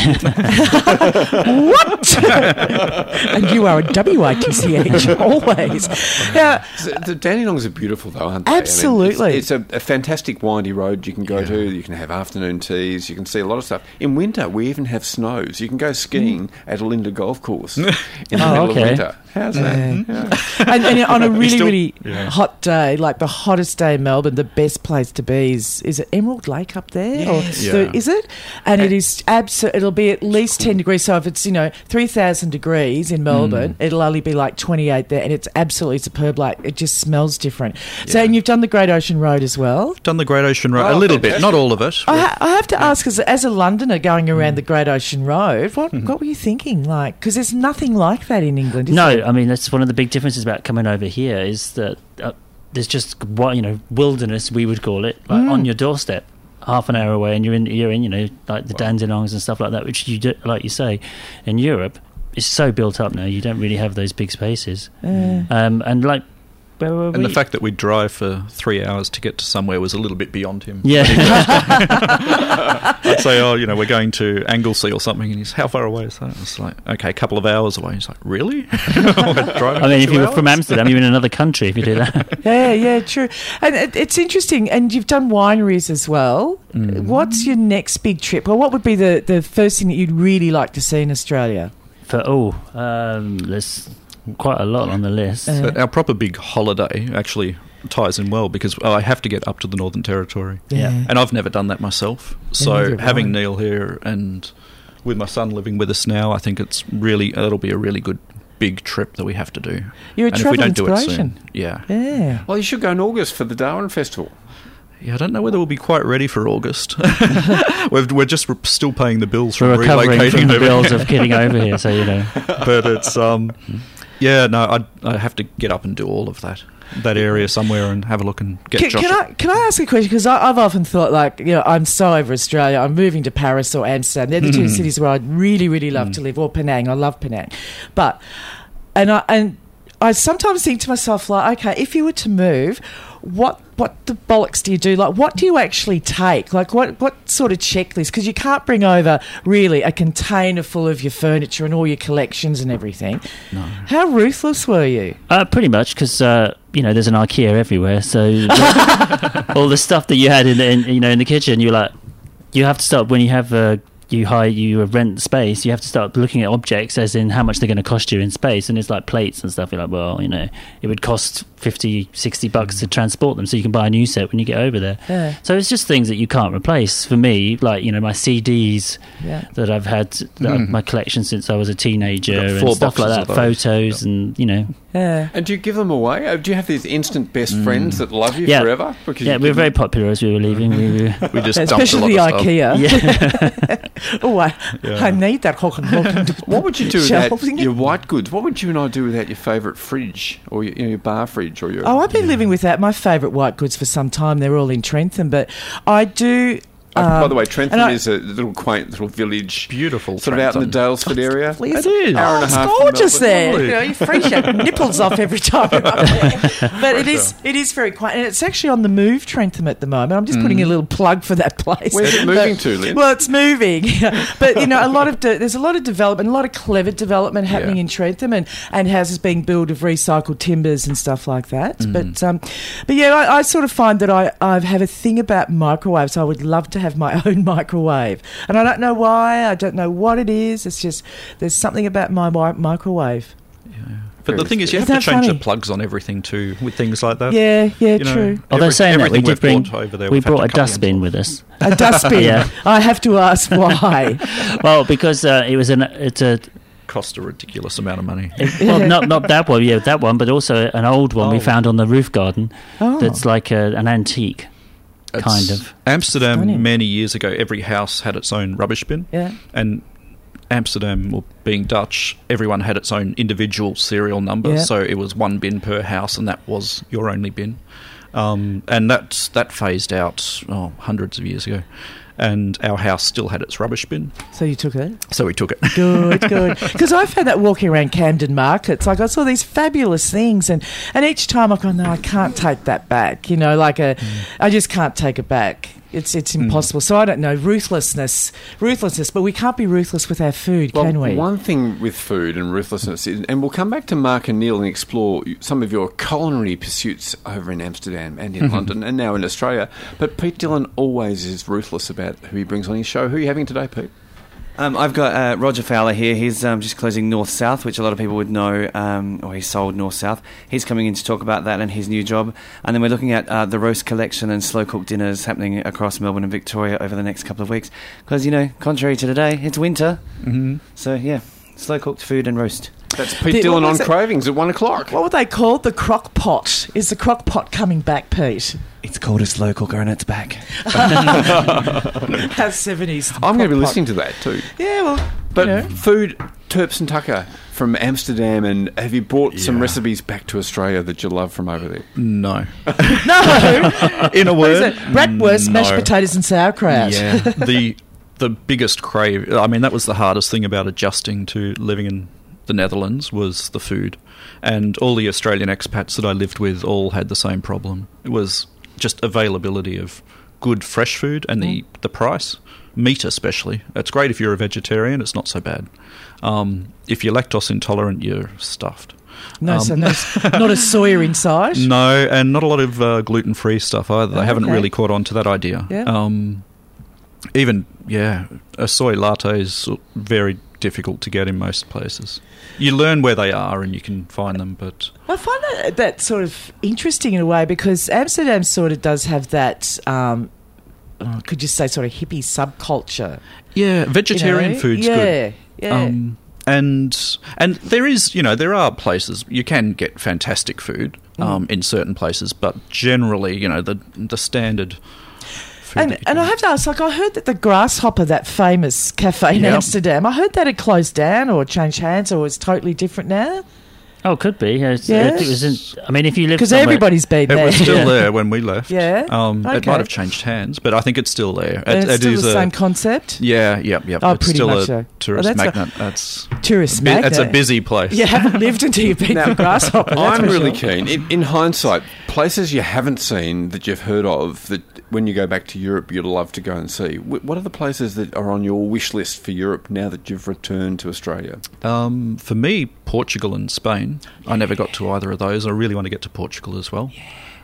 S6: What? And you are a W I T C H always. Now,
S3: So the Dandenongs are beautiful, though, aren't they? I mean,
S6: Absolutely.
S3: it's it's a, a fantastic windy road you can go to. You can have afternoon teas. You can see a lot of stuff. In winter, we even have snows. You can go skiing at Alinda Golf Course in the
S4: Oh,
S3: middle
S4: okay.
S3: of winter. How's that? Yeah.
S6: and, and on a really,
S5: still-
S6: really
S5: yeah.
S6: hot day, like the hottest day in Melbourne, the best place to be is is it Emerald Lake up there?
S3: Yes.
S6: Or
S5: Yeah.
S6: the- is it? And it is absolutely. It'll be at least ten degrees. So if it's you know three thousand degrees in Melbourne, it'll only be like twenty eight there, and it's absolutely superb. Like it just smells different. So
S5: Yeah.
S6: and you've done the Great Ocean Road as well.
S5: Done the Great Ocean Road,
S3: Oh,
S5: a little bit,
S3: fantastic.
S5: not all of it.
S6: I, ha- I have to ask, as, as a Londoner going around the Great Ocean Road, what what were you thinking? Like, because there's nothing like that in England. Is
S4: No,
S6: there?
S4: I mean that's one of the big differences about coming over here is that uh, there's just what you know wilderness we would call it like
S6: Mm.
S4: on your doorstep, half an hour away, and you're in you're in you know like the Dandenongs and stuff like that, which you do, like you say, in Europe is so built up now. You don't really have those big spaces,
S6: Uh,
S4: um, and like where were
S5: And
S4: we?
S5: the fact that we drive for three hours to get to somewhere was a little bit beyond him.
S4: yeah,
S5: I'd say, oh, you know, we're going to Anglesey or something, and he's, how far away is that? It's like, okay, a couple of hours away. He's like, really? We're driving
S4: I mean, if
S5: two
S4: you were
S5: hours?
S4: from Amsterdam, you're in another country if you do that.
S6: Yeah, yeah, true. And it, it's interesting. And you've done wineries as well. What's your next big trip? Or what would be the, the first thing that you'd really like to see in Australia?
S4: For oh, um, there's quite a lot on the list.
S6: Uh,
S5: But our proper big holiday actually ties in well because oh, I have to get up to the Northern Territory.
S4: Yeah.
S5: And I've never done that myself. So
S6: neither have
S5: having
S6: I.
S5: Neil here and with my son living with us now, I think it's really, it'll be a really good big trip that we have to do.
S6: You're a
S5: and if we
S6: travel
S5: don't do it
S6: inspiration.
S5: soon, yeah.
S6: Yeah.
S3: Well, you should go in August for the Darwin Festival.
S5: Yeah, I don't know whether we'll be quite ready for August. We've, we're just re- still paying the bills
S4: We're
S5: from
S4: recovering
S5: relocating
S4: from the
S5: over
S4: bills
S5: here.
S4: of getting over here, so you know.
S5: But it's um, yeah, no, I I have to get up and do all of that that area somewhere and have a look and get
S6: Can,
S5: Josh.
S6: can I can I ask a question? Because I've often thought, like, you know, I'm so over Australia. I'm moving to Paris or Amsterdam. They're the two cities where I'd really, really love to live. Or Penang. I love Penang. But and I and I sometimes think to myself, like, okay, if you were to move, what what the bollocks do you do? Like, what do you actually take? Like, what what sort of checklist? Because you can't bring over really a container full of your furniture and all your collections and everything. No. How ruthless were you?
S4: Uh, pretty much, because uh, you know there's an IKEA everywhere, so all the stuff that you had in, the, in you know in the kitchen, you're like, you have to start when you have uh, you hire you rent space, you have to start looking at objects as in how much they're going to cost you in space, and it's like plates and stuff. You're like, well, you know, it would cost fifty, sixty bucks to transport them, so you can buy a new set when you get over there.
S6: Yeah.
S4: So it's just things that you can't replace. For me, like you know, my C Ds
S6: Yeah.
S4: that I've had, that I've- my collection since I was a teenager,
S5: We've got
S4: and
S5: four
S4: stuff like
S5: boxes
S4: that,
S5: of those.
S4: photos, and you know.
S6: Yeah.
S3: And do you give them away? Uh, Do you have these instant best friends that love you
S4: Yeah.
S3: forever? Because
S4: Yeah,
S3: you
S4: we were
S3: give
S4: very
S3: them-
S4: popular as we were leaving. We were,
S5: we just dumped a
S6: Especially the
S5: lot of stuff.
S6: IKEA.
S4: yeah.
S6: Oh, I,
S5: Yeah.
S6: I need that.
S3: What would you do without
S6: Shelving.
S3: your white goods? What would you and I do without your favourite fridge or your, you know, your bar fridge or your?
S6: Oh, I've been living without my favourite white goods for some time. They're all in Trentham, but I do.
S3: Uh, by
S6: Um,
S3: the way, Trentham
S6: and I-
S3: is a little quaint little village.
S5: Beautiful.
S3: Sort of out in the
S5: Trentham.
S3: Dalesford area.
S6: Please.
S5: It is.
S3: Hour and a
S6: It's
S3: half from
S6: gorgeous
S3: Melbourne.
S6: there.
S5: Lovely.
S6: You know, you freeze your nipples off every time you're up there. But it is it is very quiet. And it's actually on the move, Trentham, at the moment. I'm just putting a little plug for that place.
S3: Where's it
S6: But-
S3: moving to, Lynn?
S6: Well, it's moving. But, you know, a lot of de- there's a lot of development, a lot of clever development happening
S5: Yeah.
S6: in Trentham, and, and houses being built of recycled timbers and stuff like that. But, um, but yeah, I, I sort of find that I, I have a thing about microwaves. I would love to have my own microwave. And I don't know why. I don't know what it is. It's just there's something about my mi- microwave.
S5: But the thing is, you have
S6: Isn't
S5: to
S6: that
S5: change
S6: funny?
S5: the plugs on everything too, with things like that.
S6: Yeah, yeah,
S5: You know,
S6: true.
S4: Although
S5: every-
S4: saying that, we
S5: everything
S4: did
S5: we've
S4: bring
S5: bought over there,
S4: we
S5: we've had
S4: brought
S5: to
S4: a
S5: cut the ends
S4: dustbin
S5: off.
S4: with us.
S6: A dustbin.
S4: Yeah.
S6: I have to ask why.
S4: Well, because uh, it was an it's a
S5: Cost a ridiculous amount of money.
S4: well not not that one, yeah, that one, but also an old one we
S5: Oh.
S4: found on the roof garden.
S6: Oh.
S4: That's like a, an antique.
S5: It's-
S4: Kind of.
S5: Amsterdam,
S6: Stunning.
S5: many years ago, every house had its own rubbish bin.
S6: Yeah.
S5: And Amsterdam, well, being Dutch, everyone had its own individual serial number.
S6: Yeah.
S5: So it was one bin per house, and that was your only bin. Um, and that, that phased out oh, hundreds of years ago. And our house still had its rubbish bin.
S6: So you took it?
S5: So we took it.
S6: Good, good. Because I've had that walking around Camden markets. Like I saw these fabulous things, and, and each time I go, no, I can't take that back. You know, like a, I just can't take it back. It's it's impossible. So I don't know, ruthlessness, ruthlessness. But we can't be ruthless with our food,
S3: Well,
S6: can we?
S3: one thing with food and ruthlessness, is, and we'll come back to Mark and Neil and explore some of your culinary pursuits over in Amsterdam and in London and now in Australia. But Pete Dillon always is ruthless about who he brings on his show. Who are you having today, Pete?
S11: Um, I've got uh, Roger Fowler here. He's um, just closing North South, which a lot of people would know, um, or he sold North South. He's coming in to talk about that and his new job. And then we're looking at uh, the roast collection and slow cooked dinners happening across Melbourne and Victoria over the next couple of weeks. Because, you know, contrary to today, it's winter.
S5: Mm-hmm.
S11: So, yeah, slow cooked food and roast.
S3: That's Pete
S6: The-
S3: Dillon
S6: what
S3: on
S6: was it?
S3: Cravings at one o'clock.
S6: What were they called? The crock pot. Is the crock pot coming back, Pete?
S11: It's called a slow cooker and it's back.
S6: Have seventies.
S3: I'm going to be listening to that too.
S6: Yeah, well,
S3: But
S6: you know.
S3: food, Terps and Tucker from Amsterdam, and have you brought some
S5: Yeah.
S3: recipes back to Australia that you love from over there?
S5: No.
S6: No.
S5: In a
S6: What is
S5: word,
S6: it? Bratwurst,
S5: no.
S6: mashed potatoes and sauerkraut.
S5: Yeah, the the biggest crave. I mean, that was the hardest thing about adjusting to living in the Netherlands was the food, and all the Australian expats that I lived with all had the same problem. It was just availability of good fresh food and the the price. Meat especially. It's great if you're a vegetarian. It's not so bad. Um, if you're lactose intolerant, you're stuffed.
S6: No,
S5: Um,
S6: so no, not a soya inside.
S5: No, and not a lot of uh, gluten-free stuff either. They
S6: Oh,
S5: haven't
S6: okay.
S5: really caught on to that idea.
S6: Yeah.
S5: Um, even, yeah, a soy latte is very difficult to get in most places. You learn where they are and you can find them, but...
S6: I find that, that sort of interesting in a way because Amsterdam sort of does have that, um, oh, could you say, sort of hippie subculture.
S5: Yeah, vegetarian
S6: you know?
S5: food's
S6: yeah,
S5: good.
S6: Yeah,
S5: Um, and and there is, you know, there are places you can get fantastic food um, in certain places, but generally, you know, the the standard food.
S6: And,
S5: that you
S6: and I
S5: can-
S6: have to ask, like, I heard that the Grasshopper, that famous cafe in
S5: Yep.
S6: Amsterdam, I heard that had closed down or changed hands or is totally different now.
S4: Oh, could be. Yeah, it's-
S6: Yeah.
S4: It, was in, I mean, if you live
S6: Because
S4: somewhere-
S6: everybody's been
S5: It
S6: there.
S5: was still
S4: Yeah.
S5: there when we left.
S6: Yeah?
S5: Um, It
S6: Okay.
S5: might have changed hands, but I think it's still there.
S6: And
S5: It-
S6: it's
S5: it
S6: still
S5: is
S6: the
S5: a-
S6: same concept.
S5: Yeah, yep, yep.
S6: Oh,
S5: it's
S6: pretty
S5: still
S6: much
S5: a
S6: so.
S5: tourist
S6: Oh, that's a-
S5: magnet. That's
S6: Tourist
S5: a bu- It's a
S6: magnet.
S5: busy place.
S6: You haven't lived until you've been to Grasshopper. that's
S3: I'm
S6: for
S3: really
S6: sure.
S3: keen. In, in hindsight, places you haven't seen that you've heard of that when you go back to Europe you'd love to go and see. Wh- What are the places that are on your wish list for Europe now that you've returned to Australia?
S5: Um, for me, Portugal and Spain. I never got to either of those. I really want to get to Portugal as well.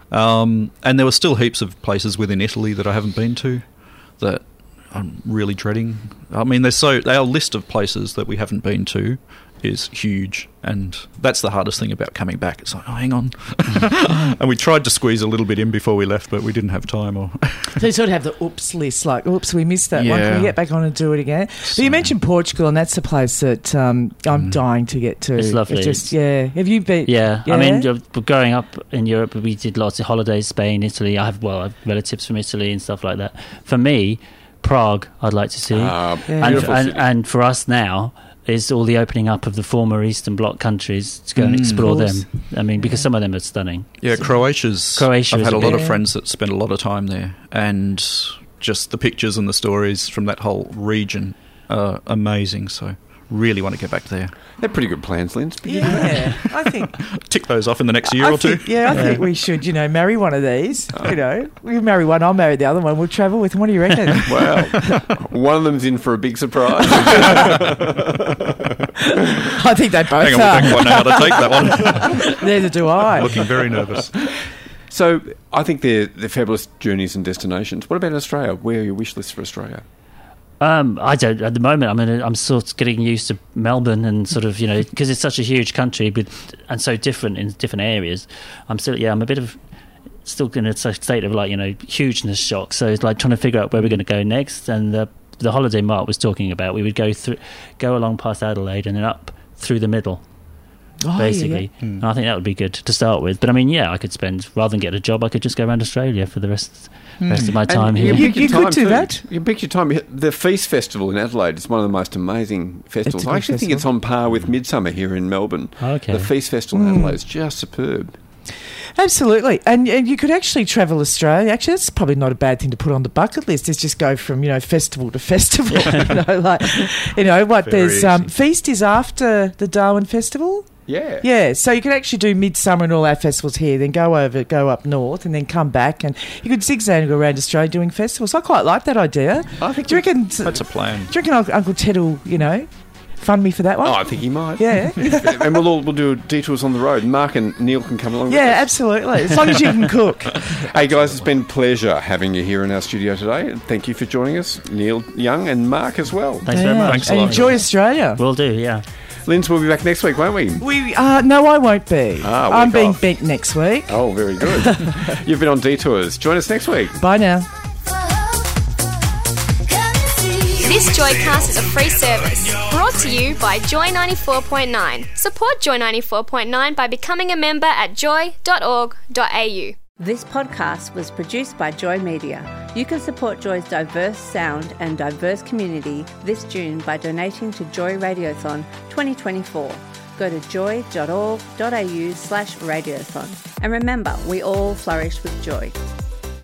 S5: Um, and there were still heaps of places within Italy that I haven't been to that I'm really dreading. I mean, there's so our list of places that we haven't been to is huge, and that's the hardest thing about coming back. It's like, oh, hang on. And we tried to squeeze a little bit in before we left, but we didn't have time. Or
S6: So you sort of have the oops list, like, oops, we missed that one. Can
S5: Yeah.
S6: we get back on and do it again? But you mentioned Portugal, and that's the place that um, I'm dying to get to.
S4: It's lovely.
S6: just, yeah. Have you been?
S4: Yeah, I mean, uh, growing up in Europe, we did lots of holidays, Spain, Italy. I have, well, I have relatives from Italy and stuff like that. For me, Prague, I'd like to see.
S3: Ah,
S6: Yeah.
S4: and,
S3: beautiful
S4: and,
S3: city.
S4: and for us now, is all the opening up of the former Eastern Bloc countries to go and
S5: Mm.
S4: explore
S6: Of course.
S4: them. I mean, because some of them are stunning.
S5: yeah, Croatia's.
S4: Croatia
S5: I've
S4: is
S5: had
S4: a
S5: a lot
S4: big-
S5: of friends that spend a lot of time there, and just the pictures and the stories from that whole region are amazing. So really want to get back there.
S3: They're pretty good plans, Linz.
S6: Yeah, I think
S5: tick those off in the next year
S6: I
S5: or two.
S6: think, yeah, I yeah. think we should, you know, marry one of these. You know, we marry one, I'll marry the other one. We'll travel with them. What do you reckon?
S3: Well, one of them's in for a big surprise.
S6: I think they both
S5: Hang on,
S6: are.
S5: we'll think one how to take that one.
S6: Neither do I.
S5: Looking very nervous.
S3: So I think they're, they're fabulous journeys and destinations. What about Australia? Where are your wish lists for Australia?
S4: Um, I don't at the moment. I mean, I'm sort of getting used to Melbourne and sort of, you know, because it's such a huge country, but and so different in different areas. I'm still, yeah, I'm a bit of still in a state of like, you know, hugeness shock. So it's like trying to figure out where we're going to go next. And the the holiday Mark was talking about, we would go through, go along past Adelaide and then up through the middle.
S6: Oh,
S4: basically,
S6: yeah, yeah.
S4: And I think that would be good to start with. But I mean, yeah, I could spend rather than get a job, I could just go around Australia for the rest mm. rest of my time
S3: and
S4: here.
S6: You, you could do
S3: too.
S6: that.
S3: You can pick your time. The Feast Festival in Adelaide is one of the most amazing festivals. I actually festival. think it's on par with Midsummer here in Melbourne.
S4: Okay.
S3: The Feast Festival in
S6: mm.
S3: Adelaide is just superb.
S6: Absolutely, and, and you could actually travel Australia. Actually, that's probably not a bad thing to put on the bucket list. Is just go from, you know, festival to festival. you know, like, you know what?
S5: Very
S6: There's um,
S5: easy.
S6: Feast is after the Darwin Festival.
S3: Yeah.
S6: Yeah, so you could actually do Midsummer and all our festivals here, then go over, go up north, and then come back, and you could zigzag and go around Australia doing festivals. I quite like that idea.
S3: I think
S6: do you reckon?
S5: That's a plan.
S6: Do you reckon Uncle, Uncle Ted will, you know, fund me for that one?
S3: Oh, I think he might.
S6: Yeah.
S3: And we'll all we'll do detours on the road. Mark and Neil can come along.
S6: Yeah,
S3: with us.
S6: absolutely. As long as you can cook.
S3: Hey guys, it's been a pleasure having you here in our studio today. Thank you for joining us, Neil Young and Mark as well.
S4: Thanks
S6: yeah.
S4: very much.
S5: Thanks a
S6: And
S5: lot.
S6: enjoy Australia.
S4: Will do, yeah.
S3: Linz, we'll be back next week, won't we?
S6: We uh, no, I won't be.
S3: Ah,
S6: I'm
S3: week
S6: being
S3: off.
S6: bent next week.
S3: Oh, very good. You've been on Detours. Join us next week.
S6: Bye now.
S2: This Joycast is a free service brought to you by Joy ninety-four point nine. Support Joy ninety-four point nine by becoming a member at joy dot org dot a u.
S1: This podcast was produced by Joy Media. You can support Joy's diverse sound and diverse community this June by donating to Joy Radiothon twenty twenty-four. Go to joy dot org dot a u slash radiothon. And remember, we all flourish with joy.